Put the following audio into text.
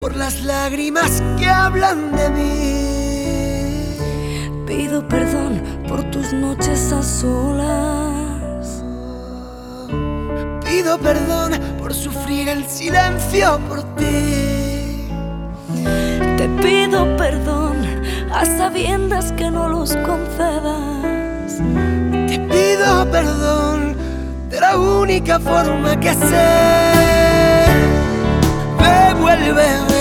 por las lágrimas que hablan de mí. Pido perdón por tus noches a solas. Pido perdón por sufrir el silencio por ti. Te pido perdón a sabiendas que no los concedas. Te pido perdón de la única forma que sé. Devuélveme